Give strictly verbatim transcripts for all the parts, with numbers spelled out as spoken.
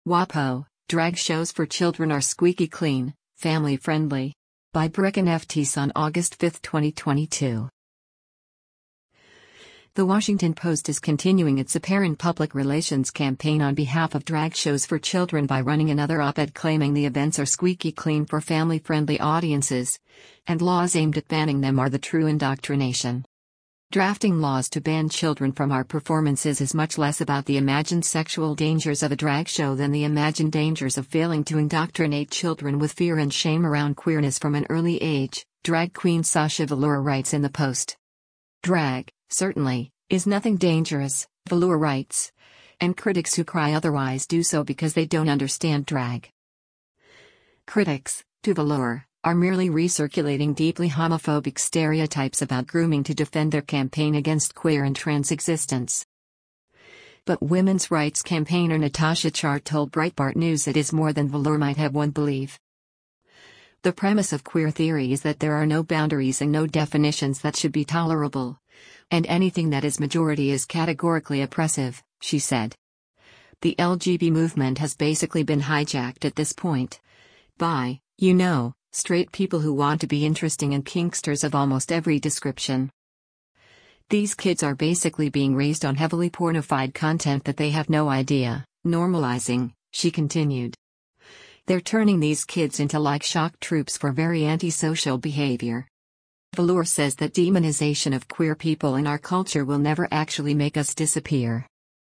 WAPO, drag shows for children are squeaky clean, family friendly. By Brecken F. Teese on August fifth, twenty twenty-two. The Washington Post is continuing its apparent public relations campaign on behalf of drag shows for children by running another op-ed claiming the events are squeaky clean for family-friendly audiences, and laws aimed at banning them are the true indoctrination. Drafting laws to ban children from our performances is much less about the imagined sexual dangers of a drag show than the imagined dangers of failing to indoctrinate children with fear and shame around queerness from an early age, drag queen Sasha Velour writes in the Post. Drag, certainly, is nothing dangerous, Velour writes. And critics who cry otherwise do so because they don't understand drag. Critics, to Velour, are merely recirculating deeply homophobic stereotypes about grooming to defend their campaign against queer and trans existence. But women's rights campaigner Natasha Chart told Breitbart News it is more than Velour might have one believe. The premise of queer theory is that there are no boundaries and no definitions that should be tolerable. And anything that is majority is categorically oppressive, she said. The L G B T movement has basically been hijacked at this point by, you know, straight people who want to be interesting and kinksters of almost every description. These kids are basically being raised on heavily pornified content that they have no idea, normalizing, she continued. They're turning these kids into like shock troops for very antisocial behavior. Velour says that demonization of queer people in our culture will never actually make us disappear.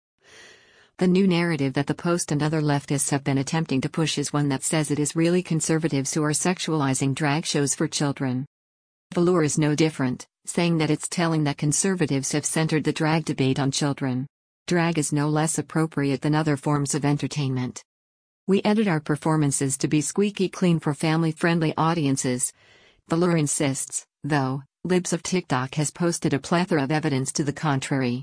The new narrative that the Post and other leftists have been attempting to push is one that says it is really conservatives who are sexualizing drag shows for children. Velour is no different, saying that it's telling that conservatives have centered the drag debate on children. Drag is no less appropriate than other forms of entertainment. We edit our performances to be squeaky clean for family-friendly audiences. Velour insists, though, Libs of TikTok has posted a plethora of evidence to the contrary.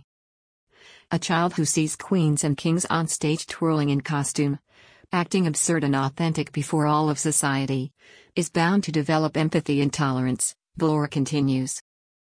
A child who sees queens and kings on stage twirling in costume, acting absurd and authentic before all of society, is bound to develop empathy and tolerance, Velour continues.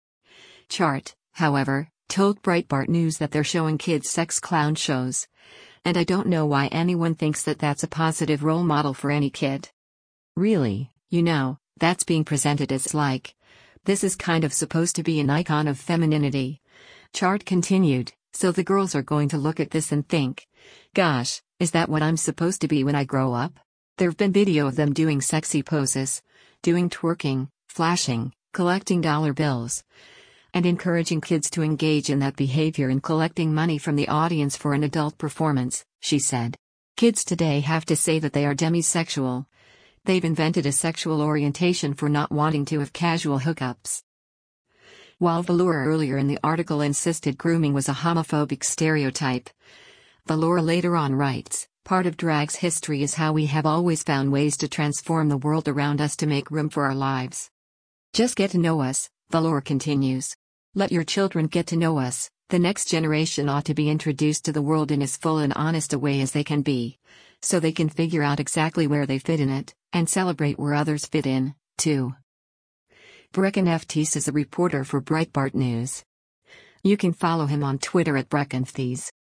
Chart, however, told Breitbart News that they're showing kids sex clown shows. And I don't know why anyone thinks that that's a positive role model for any kid. Really, you know, that's being presented as like, this is kind of supposed to be an icon of femininity. Chart continued. So the girls are going to look at this and think, gosh, is that what I'm supposed to be when I grow up? There've been video of them doing sexy poses, doing twerking, flashing, collecting dollar bills, and encouraging kids to engage in that behavior and collecting money from the audience for an adult performance, she said. Kids today have to say that they are demisexual. They've invented a sexual orientation for not wanting to have casual hookups. While Velour earlier in the article insisted grooming was a homophobic stereotype, Velour later on writes, part of drag's history is how we have always found ways to transform the world around us to make room for our lives. Just get to know us, Velour continues. Let your children get to know us. The next generation ought to be introduced to the world in as full and honest a way as they can be, so they can figure out exactly where they fit in it, and celebrate where others fit in, too. Brecken F. Teese is a reporter for Breitbart News. You can follow him on Twitter at Brecken F. Teese.